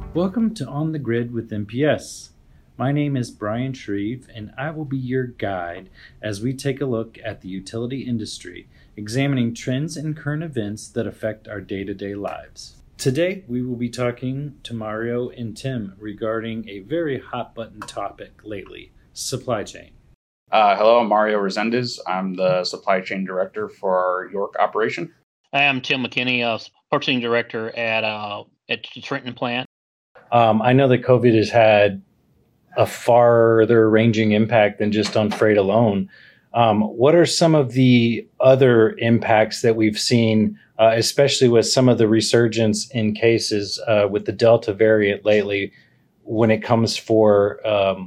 Welcome to On the Grid with MPS. My name is Brian Shreve, and I will be your guide as we take a look at the utility industry, examining trends and current events that affect our day-to-day lives. Today, we will be talking to Mario and Tim regarding a very hot-button topic lately, supply chain. Hello, I'm Mario Resendez. I'm the supply chain director for our York operation. I am Tim McKinney, purchasing director at the Trenton plant. I know that COVID has had a farther ranging impact than just on freight alone. What are some of the other impacts that we've seen, especially with some of the resurgence in cases with the Delta variant lately, when it comes to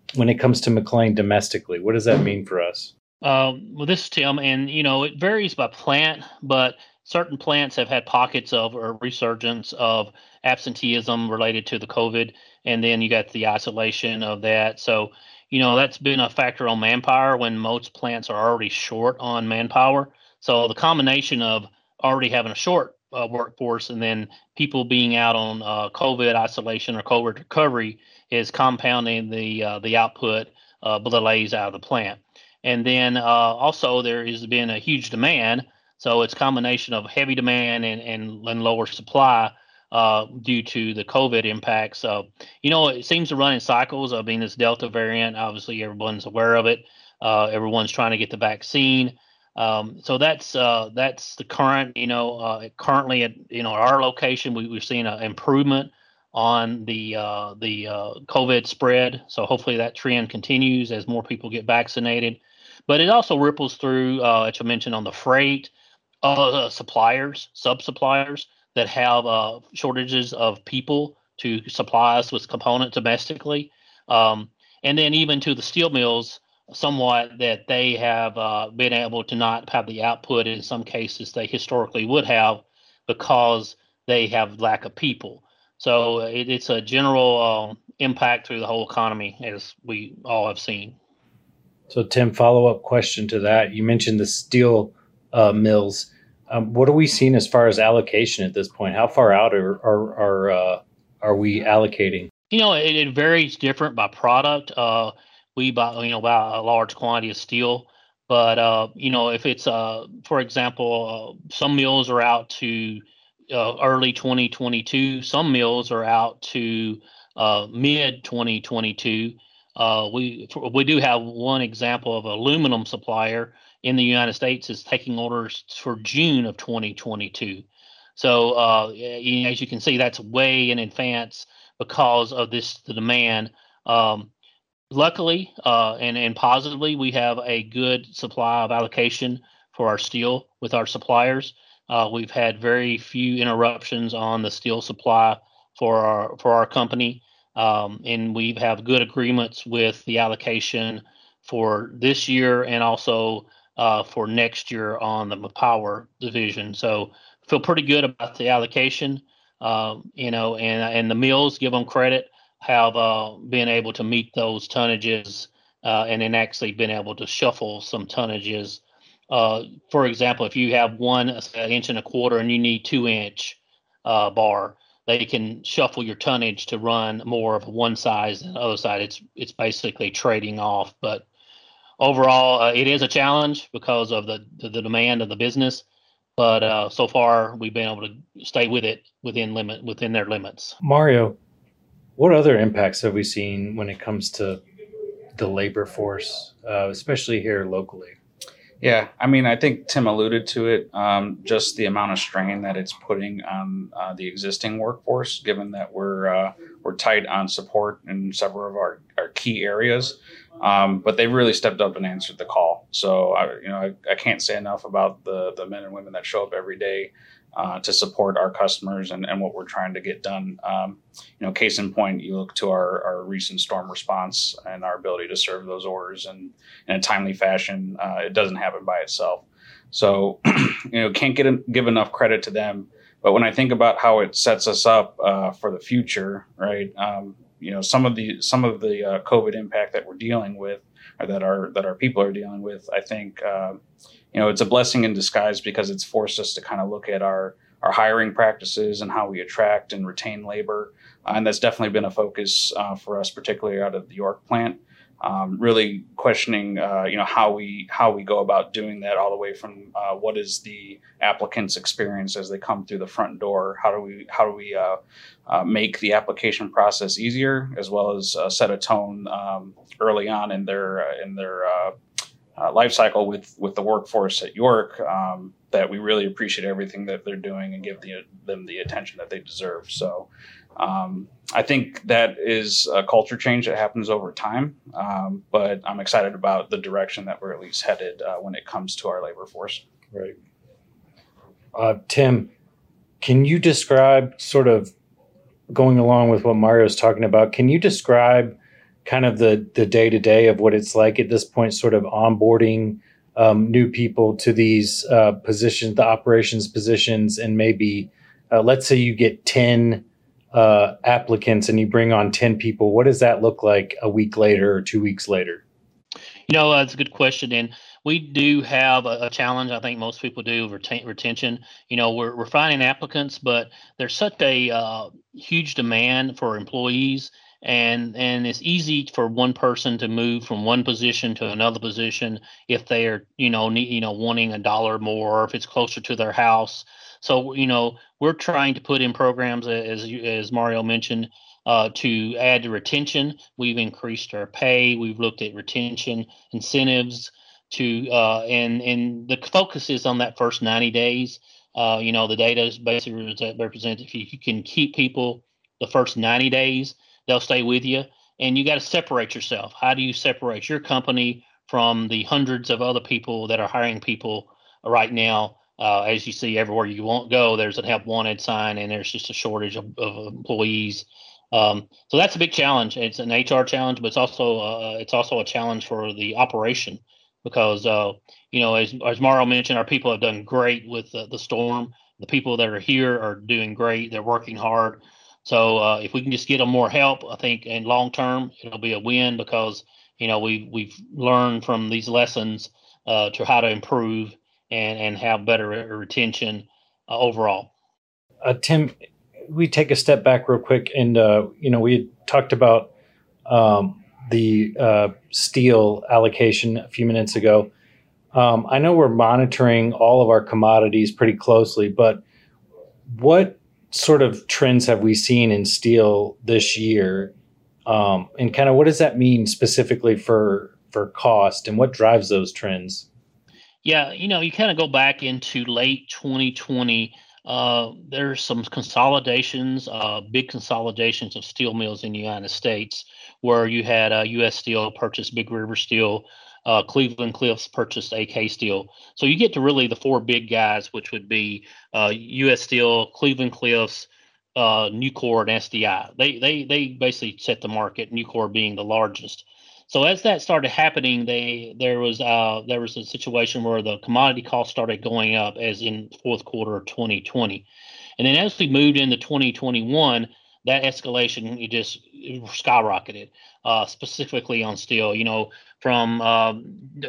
McLean domestically? What does that mean for us? Well, this is Tim, and it varies by plant, but certain plants have had pockets of a resurgence of absenteeism related to the COVID, and then you got the isolation of that. So, that's been a factor on manpower when most plants are already short on manpower. So the combination of already having a short workforce and then people being out on COVID isolation or COVID recovery is compounding the output delays out of the plant. And then also there has been a huge demand. So it's a combination of heavy demand and lower supply due to the COVID impact. So, it seems to run in cycles. I mean, this Delta variant, obviously everyone's aware of it. Everyone's trying to get the vaccine. So that's the current, currently at, our location, we've seen an improvement on the COVID spread. So hopefully that trend continues as more people get vaccinated. But it also ripples through, as I mentioned, on the freight, suppliers, sub-suppliers that have shortages of people to supply us with components domestically. And then even to the steel mills, somewhat that they have been able to not have the output in some cases they historically would have because they have lack of people. So it's a general impact through the whole economy, as we all have seen. So, Tim, follow-up question to that. You mentioned the steel mills. What are we seeing as far as allocation at this point? How far out are we allocating? It varies different by product. We buy a large quantity of steel, but if it's for example, some mills are out to early 2022. Some mills are out to mid 2022. We do have one example of an aluminum supplier in the United States is taking orders for June of 2022. So as you can see, that's way in advance because of the demand. Luckily and positively, we have a good supply of allocation for our steel with our suppliers. We've had very few interruptions on the steel supply for our company. And we have good agreements with the allocation for this year and also for next year on the power division. So feel pretty good about the allocation, and the mills, give them credit, have been able to meet those tonnages and then actually been able to shuffle some tonnages. For example, if you have 1.25 inch and you need 2-inch bar, they can shuffle your tonnage to run more of one size than the other side. It's basically trading off. But overall, it is a challenge because of the demand of the business. But so far, we've been able to stay with it within their limits. Mario, what other impacts have we seen when it comes to the labor force, especially here locally? Yeah, I mean, I think Tim alluded to it, just the amount of strain that it's putting on the existing workforce, given that we're tight on support in several of our key areas. But they really stepped up and answered the call. So, I can't say enough about the men and women that show up every day to support our customers and what we're trying to get done. Case in point, you look to our recent storm response and our ability to serve those orders in a timely fashion. It doesn't happen by itself. So, can't give enough credit to them. But when I think about how it sets us up for the future, right? Some of the COVID impact that we're dealing with, or that our people are dealing with, I think it's a blessing in disguise because it's forced us to kind of look at our hiring practices and how we attract and retain labor. And that's definitely been a focus for us, particularly out of the York plant. Really questioning, how we go about doing that, all the way from what is the applicant's experience as they come through the front door. How do we make the application process easier, as well as set a tone early on in their life cycle with the workforce at York, that we really appreciate everything that they're doing and give them the attention that they deserve. So I think that is a culture change that happens over time, but I'm excited about the direction that we're at least headed when it comes to our labor force. Right. Tim, can you describe, sort of going along with what Mario's talking about, can you describe kind of the day-to-day of what it's like at this point, sort of onboarding new people to these positions, the operations positions, and maybe let's say you get 10 applicants and you bring on 10 people. What does that look like a week later or 2 weeks later? That's a good question. And we do have a challenge. I think most people do, retention. We're finding applicants, but there's such a huge demand for employees. And it's easy for one person to move from one position to another position if they are, wanting $1 more, or if it's closer to their house. So, we're trying to put in programs, as Mario mentioned, to add to retention. We've increased our pay. We've looked at retention incentives and the focus is on that first 90 days. The data is basically represents if you can keep people the first 90 days, they'll stay with you. And you got to separate yourself. How do you separate your company from the hundreds of other people that are hiring people right now? As you see everywhere you won't go, there's a help wanted sign, and there's just a shortage of employees. So that's a big challenge. It's an HR challenge, but it's also a challenge for the operation, because as Mario mentioned, our people have done great with the storm. The people that are here are doing great. They're working hard. So if we can just get them more help, I think in long term it'll be a win, because we've learned from these lessons to how to improve and have better retention overall. Tim, we take a step back real quick, and we had talked about the steel allocation a few minutes ago. I know we're monitoring all of our commodities pretty closely, but what sort of trends have we seen in steel this year, and kind of what does that mean specifically for cost, and what drives those trends? Yeah, you kind of go back into late 2020. There's some consolidations, big consolidations of steel mills in the United States, where you had U.S. Steel purchase Big River Steel, Cleveland Cliffs purchased AK Steel. So you get to really the four big guys, which would be U.S. Steel, Cleveland Cliffs, Nucor, and SDI. They basically set the market, Nucor being the largest. So as that started happening, there was a situation where the commodity costs started going up, as in fourth quarter of 2020, and then as we moved into 2021, that escalation it skyrocketed, specifically on steel. From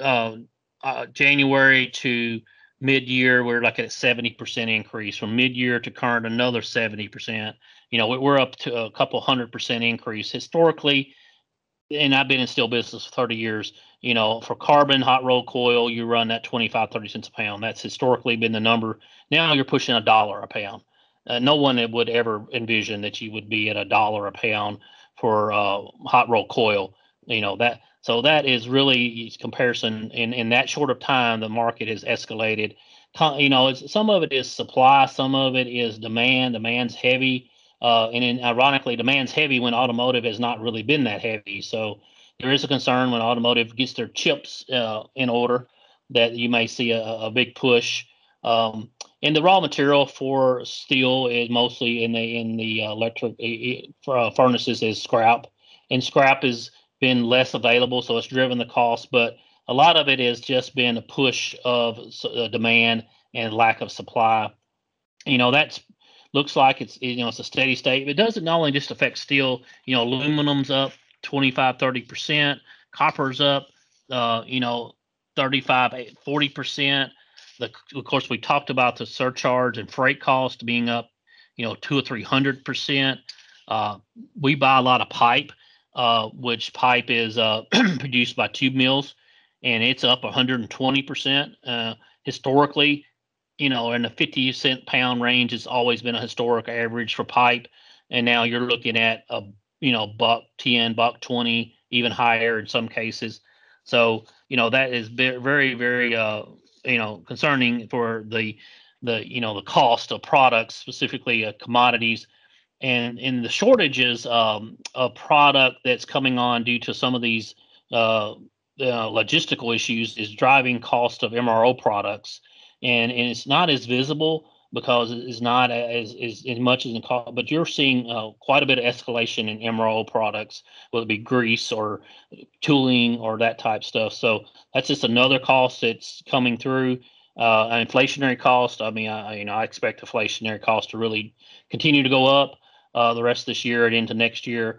January to mid-year, we're like at a 70% increase. From mid-year to current, another 70%. We're up to a couple 100% increase historically. And I've been in steel business for 30 years. For carbon hot rolled coil, you run that 25-30 cents a pound. That's historically been the number. Now you're pushing $1 a pound. No one would ever envision that you would be at $1 a pound for hot rolled coil. So that is really comparison. In that short of time, the market has escalated. Some of it is supply, some of it is demand. Demand's heavy. And then ironically, demand's heavy when automotive has not really been that heavy. So there is a concern when automotive gets their chips in order that you may see a big push. And the raw material for steel is mostly in the electric furnaces is scrap, and scrap has been less available, so it's driven the cost. But a lot of it has just been a push of demand and lack of supply. That's looks like it's a steady state. It doesn't not only just affect steel. Aluminum's up 25-30%, copper's up 35-40%. of course, we talked about the surcharge and freight cost being up, 200 or 300%. We buy a lot of pipe, which pipe is produced by tube mills, and it's up 120%. Historically, in the 50-cent pound range has always been a historic average for pipe, and now you're looking at a $1.10, $1.20, even higher in some cases. So that is very, very concerning for the cost of products, specifically commodities, and in the shortages of product that's coming on due to some of these logistical issues is driving cost of MRO products, and it's not as visible because it's not as much as in cost, but you're seeing quite a bit of escalation in MRO products, whether it be grease or tooling or that type stuff. So that's just another cost that's coming through. An inflationary cost. I mean, I expect inflationary cost to really continue to go up the rest of this year and into next year.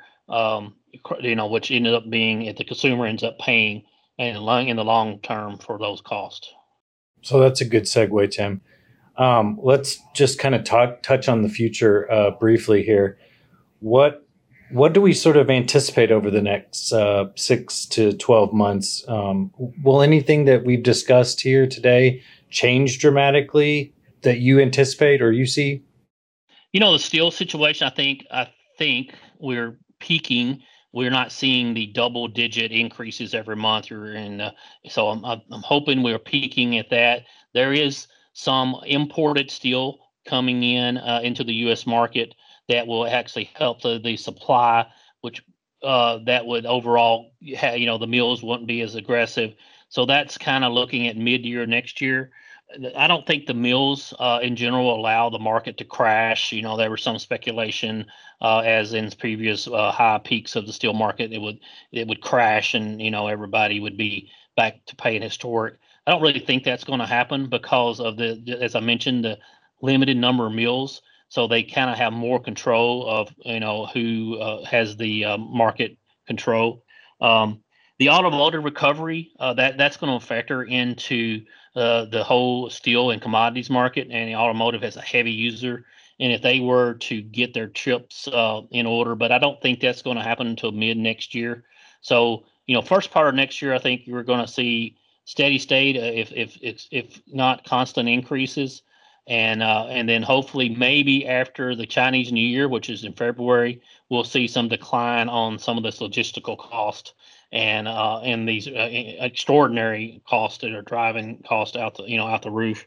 Which ended up being if the consumer ends up paying in the long term for those costs. So that's a good segue, Tim. Let's just kind of touch on the future briefly here. What do we sort of anticipate over the next 6 to 12 months? Will anything that we've discussed here today change dramatically that you anticipate or you see? The steel situation, I think we're peaking. We're not seeing the double-digit increases every month. So I'm hoping we're peaking at that. There is some imported steel coming into the U.S. market that will actually help the supply, which that would overall, the mills wouldn't be as aggressive. So that's kind of looking at mid-year next year. I don't think the mills in general allow the market to crash. There was some speculation as in previous high peaks of the steel market, it would crash and everybody would be back to paying historic. I don't really think that's going to happen because of as I mentioned, the limited number of mills. So they kind of have more control of who has the market control. The automotive recovery that's going to factor into the whole steel and commodities market, and the automotive has a heavy user. And if they were to get their chips in order, but I don't think that's going to happen until mid next year. So first part of next year, I think you're going to see steady state, if not constant increases, and then hopefully maybe after the Chinese New Year, which is in February, we'll see some decline on some of this logistical cost and these extraordinary costs that are driving cost out the roof.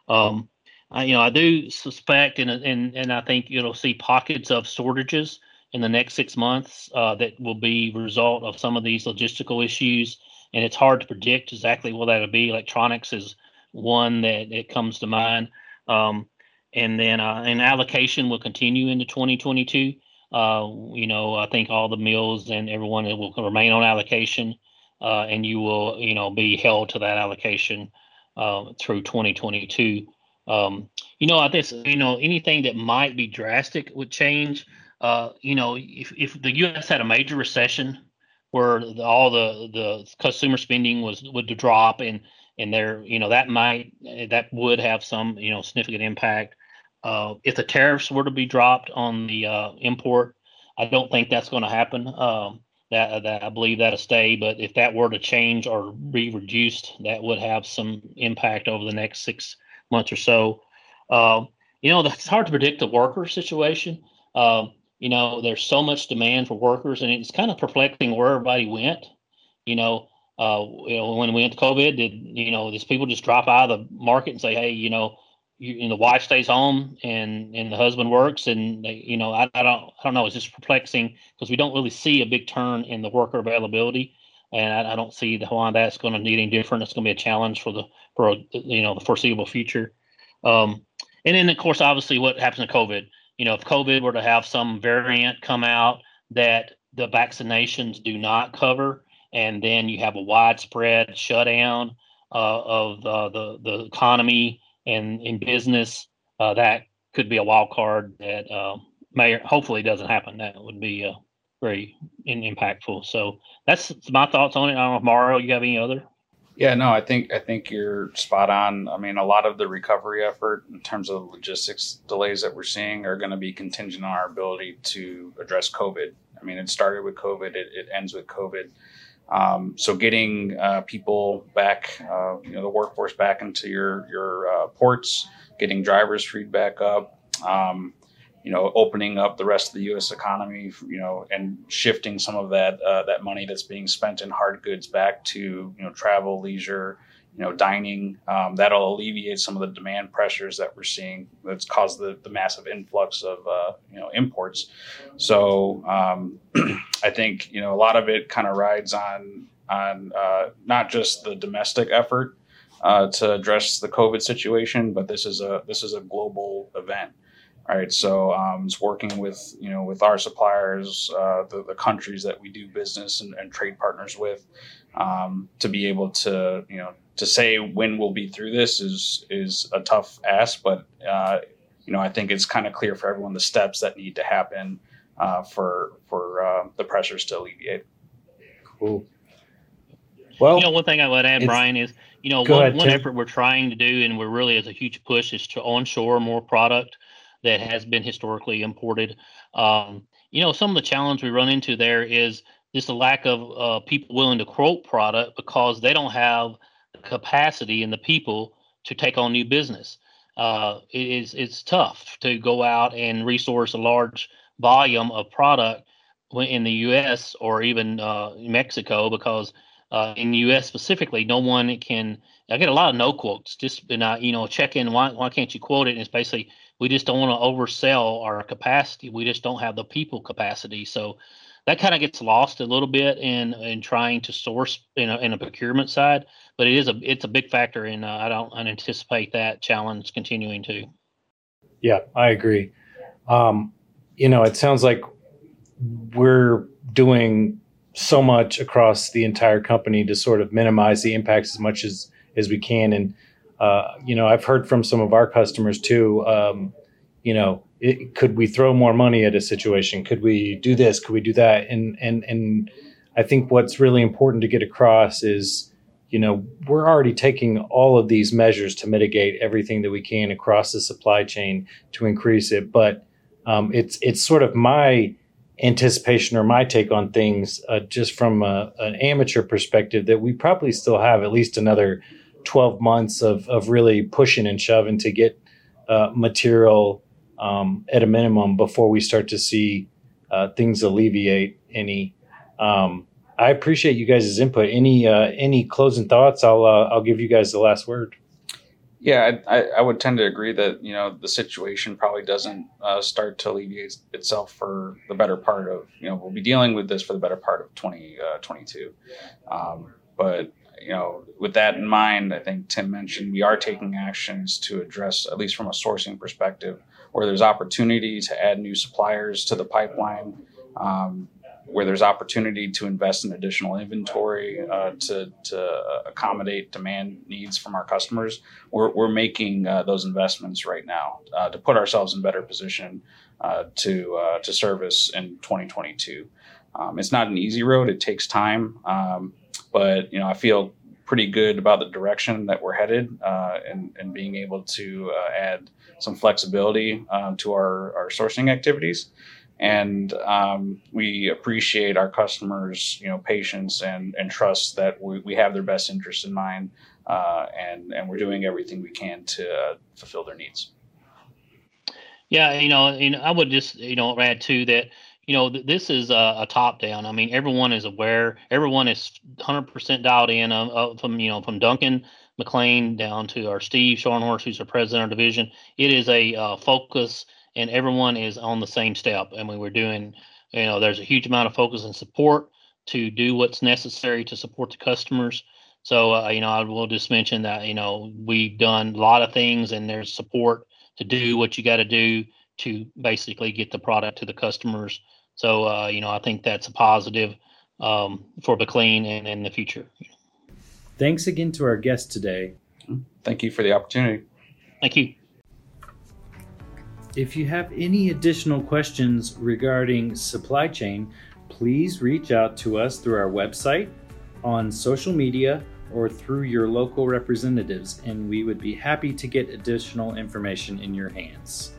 I do suspect, and I think you'll see pockets of shortages in the next 6 months that will be a result of some of these logistical issues. And it's hard to predict exactly what that'll be. Electronics is one that it comes to mind. And then an allocation will continue into 2022. I think all the mills and everyone will remain on allocation, and you will, be held to that allocation through 2022. I think, anything that might be drastic would change. If the U.S. had a major recession where all the consumer spending would drop and there, that would have some, significant impact. If the tariffs were to be dropped on the import, I don't think that's going to happen. That I believe that'll stay. But if that were to change or be reduced, that would have some impact over the next 6 months or so. It's hard to predict the worker situation. There's so much demand for workers, and it's kind of perplexing where everybody went. When we went to COVID, did these people just drop out of the market and say, hey, the wife stays home and the husband works, and they, I don't know. It's just perplexing because we don't really see a big turn in the worker availability, and I don't see why that's going to need any different. It's going to be a challenge for the foreseeable future. And then of course, obviously, what happens to COVID? If COVID were to have some variant come out that the vaccinations do not cover, and then you have a widespread shutdown of the economy and in business, that could be a wild card that hopefully doesn't happen. That would be very impactful. So that's my thoughts on it. I don't know if Mario, you have any other? Yeah, no, I think you're spot on. I mean, a lot of the recovery effort in terms of logistics delays that we're seeing are going to be contingent on our ability to address COVID. I mean, it started with COVID, it ends with COVID. So getting people back, the workforce back into your ports, getting drivers freed back up, opening up the rest of the U.S. economy, and shifting some of that money that's being spent in hard goods back to travel, leisure, dining. That'll alleviate some of the demand pressures that we're seeing. That's caused the massive influx of imports. So I think a lot of it kind of rides on not just the domestic effort to address the COVID situation, but this is a global event. All right, so it's working with our suppliers, the countries that we do business and trade partners with, to be able to to say when we'll be through this is a tough ask, but I think it's kind of clear for everyone the steps that need to happen for the pressures to alleviate. Cool. Well, one thing I would add, Brian, is one effort we're trying to do, and we're really as a huge push, is to onshore more product that has been historically imported. Some of the challenge we run into there is just a lack of people willing to quote product because they don't have the capacity and the people to take on new business. It's tough to go out and resource a large volume of product in the U.S. or even Mexico, because in the U.S. specifically, no one can. I get a lot of no quotes. Just check in. Why can't you quote it? And it's basically, we just don't want to oversell our capacity. We just don't have the people capacity. So that kind of gets lost a little bit in trying to source in a procurement side. But it's a big factor, and I don't anticipate that challenge continuing to. Yeah, I agree. It sounds like we're doing so much across the entire company to sort of minimize the impacts as much as we can. And I've heard from some of our customers too. Could we throw more money at a situation? Could we do this? Could we do that? And I think what's really important to get across is, we're already taking all of these measures to mitigate everything that we can across the supply chain to increase it. But it's sort of my anticipation or my take on things, just from an amateur perspective, that we probably still have at least another 12 months of really pushing and shoving to get material at a minimum before we start to see things alleviate any. I appreciate you guys' input. Any closing thoughts? I'll give you guys the last word. Yeah, I would tend to agree that the situation probably doesn't start to alleviate itself for the better part of we'll be dealing with this for the better part of 2022. But with that in mind, I think Tim mentioned we are taking actions to address, at least from a sourcing perspective, where there's opportunity to add new suppliers to the pipeline, where there's opportunity to invest in additional inventory to accommodate demand needs from our customers. We're making those investments right now to put ourselves in better position to service in 2022. It's not an easy road. It takes time. But I feel pretty good about the direction that we're headed, and being able to add some flexibility to our sourcing activities. And we appreciate our customers' patience and trust that we have their best interest in mind, and we're doing everything we can to fulfill their needs. Yeah, I would just add to that. This is a top down. I mean, everyone is aware. Everyone is 100% dialed in. From Duncan McLean down to our Steve Scharnhorst, who's our president of division. It is a focus, and everyone is on the same step. I mean, we're doing. There's a huge amount of focus and support to do what's necessary to support the customers. So, I will just mention that we've done a lot of things, and there's support to do what you got to do to basically get the product to the customers. So, I think that's a positive for McLean and in the future. Thanks again to our guest today. Thank you for the opportunity. Thank you. If you have any additional questions regarding supply chain, please reach out to us through our website, on social media, or through your local representatives, and we would be happy to get additional information in your hands.